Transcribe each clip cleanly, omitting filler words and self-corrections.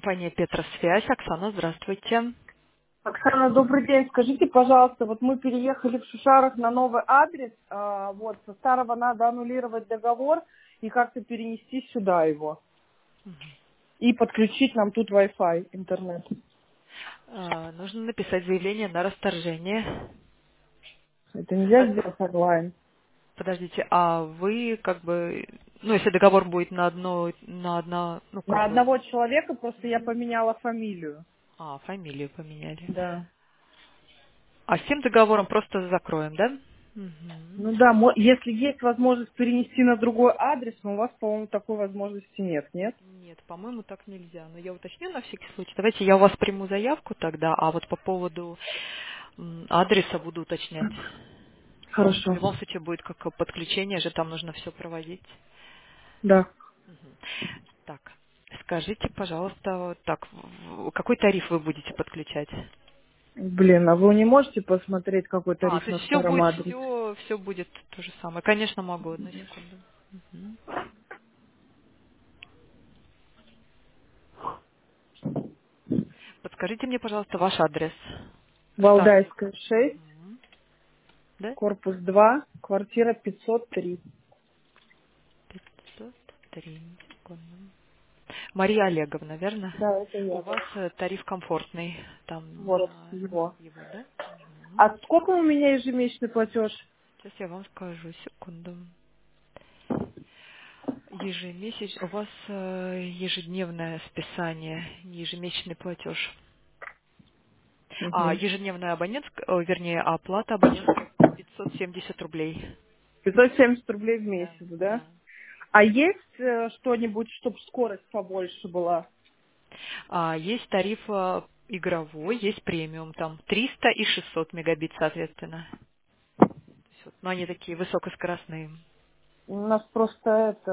Компания Петросвязь. Оксана, здравствуйте. Оксана, добрый день. Скажите, пожалуйста, вот мы переехали в Шушарах на новый адрес, вот со старого надо аннулировать договор и как-то перенести сюда его и подключить нам тут Wi-Fi, интернет. Нужно написать заявление на расторжение. Это нельзя сделать онлайн. Подождите, а вы как бы, ну, если договор будет ну, На как бы, одного человека просто я поменяла фамилию. фамилию поменяли. Да. А с тем договором просто закроем, да? Мгм. Ну да, если есть возможность перенести на другой адрес, но у вас, по-моему, такой возможности нет? Нет, по-моему, так нельзя. Но я уточню на всякий случай. Давайте я у вас приму заявку тогда, а вот по поводу адреса буду уточнять. В Хорошо. любом случае будет как подключение же, там нужно все проводить. Да. Мгм. Так, скажите, пожалуйста, так, какой тариф вы будете подключать? Блин, а вы не можете посмотреть, какой тариф То на есть все старом будет, адресе? все будет то же самое. Конечно, могу, одну секунду. Мгм. Подскажите мне, пожалуйста, ваш адрес. Старый. Валдайская, 6. Мгм. Да? Корпус 2, квартира 503. 503. Секунду. Мария Олеговна, верно? Да, это У я. вас тариф комфортный, там Вот его. его, да? Мгм. А сколько у меня ежемесячный платеж? Сейчас я вам скажу, секунду. У вас ежедневное списание, не ежемесячный платеж. Угу. Ежедневная вернее, оплата абонентская 570 рублей. 570 рублей в Да, месяц, да? да. А есть что-нибудь, чтобы скорость побольше была? Есть тариф игровой, есть премиум, там 300 и 600 мегабит, соответственно. То есть но они такие высокоскоростные. У нас просто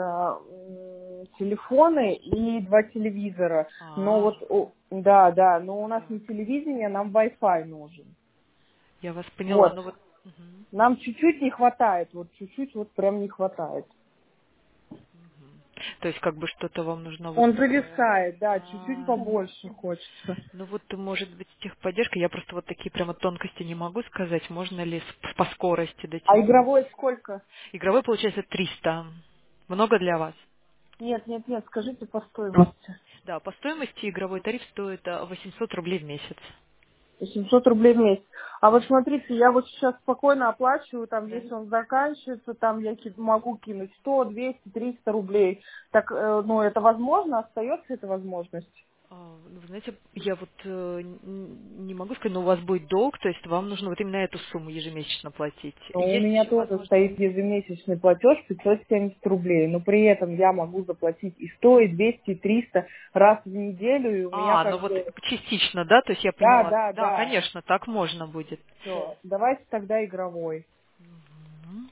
телефоны и два телевизора. Но А, вот, да, да, но у нас не так, телевидение, нам Wi-Fi нужен. я вас поняла. Вот. Ну вот, мгм, Нам чуть-чуть не хватает, вот чуть-чуть вот прям не хватает. мгм. То есть как бы что-то вам нужно вот Он такое. зависает, да, чуть-чуть А, побольше хочется. Ну вот, может быть, техподдержка. Я просто вот такие прямо тонкости не могу сказать. Можно ли по скорости А дотянуть? игровой сколько? Игровой получается 300. Много для вас? Нет, скажите по стоимости. Да, по стоимости игровой тариф стоит 800 рублей в месяц. 800 рублей в месяц. А вот смотрите, я вот сейчас спокойно оплачиваю, там, Да. если он заканчивается, там я могу кинуть 100, 200, 300 рублей. Так, ну, это возможно? Остается эта возможность? Вы знаете, я вот не могу сказать, но у вас будет долг, то есть вам нужно вот именно эту сумму ежемесячно платить. Но у Есть меня еще тоже возможность. стоит ежемесячный платеж 570 рублей, но при этом я могу заплатить и 100, и 200, и 300 раз в неделю, и у меня Ну как вот бы... частично, да, то есть я Да, поняла. да, Да, да. конечно, так можно будет. Все, давайте тогда игровой. Мгм.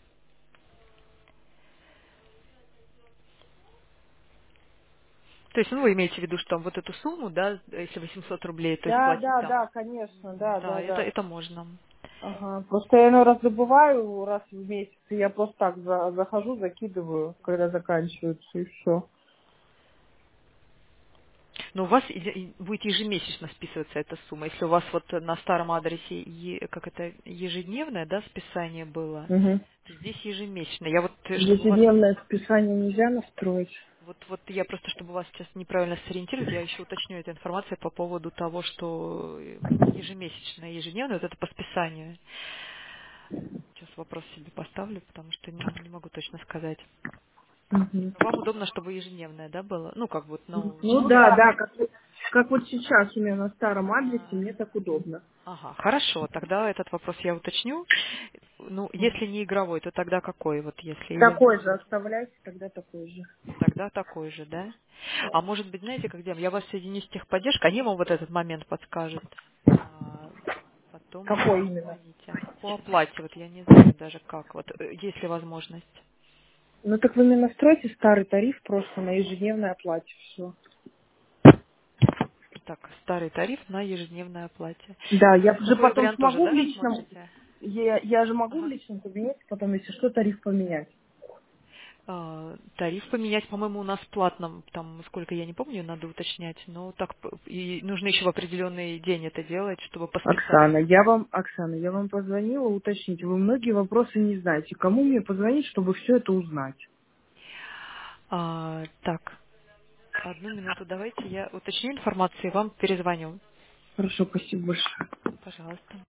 То есть, ну, вы имеете в виду, что там вот эту сумму, да, если 800 рублей, то есть Да, платить да, там. да, конечно, да, Да, да, это, да. это можно. Ага. Просто я иной раз забываю раз в месяц, и я просто так захожу, закидываю, когда заканчиваются, и все. Но у вас будет ежемесячно списываться эта сумма. Если у вас вот на старом адресе как это ежедневное, да, списание было, Угу. то здесь ежемесячно. Я вот, чтобы у вас, Ежедневное списание нельзя настроить? вот я просто, чтобы вас сейчас неправильно сориентировать, я еще уточню эту информацию по поводу того, что ежемесячное, ежедневное, вот это по списанию. Сейчас вопрос себе поставлю, потому что не могу точно сказать. Мгм. Вам удобно, чтобы ежедневное, да, было? Ну, как вот, ну, Ну да, да, как вот сейчас у меня на старом адресе, мне так удобно. ага, хорошо, тогда этот вопрос я уточню. Ну, если не игровой, то тогда какой? Вот если или Такой же оставляйте, тогда такой же. тогда такой же, да? А может быть, знаете, как делаем? Я вас соединю с техподдержкой, они вам вот этот момент подскажут. А потом мне Какой именно? позвоните. По оплате, вот я не знаю даже как, вот есть ли возможность. Ну так вы мне настройте старый тариф просто на ежедневной оплате, все. Так, старый тариф на ежедневной оплате. Да, И я вы же такой потом вариант тоже, смогу в да, личном, смотрите? я же могу в Ага. личном кабинете потом, если что, тариф поменять. Тариф поменять, по-моему, у нас платном, там, сколько я не помню, надо уточнять, но так, и нужно еще в определенный день это делать, чтобы по Оксана, списанию. Я вам позвонила уточнить. Вы многие вопросы не знаете. Кому мне позвонить, чтобы все это узнать? Так, одну минуту давайте, я уточню информацию и вам перезвоню. Хорошо, спасибо большое. Пожалуйста.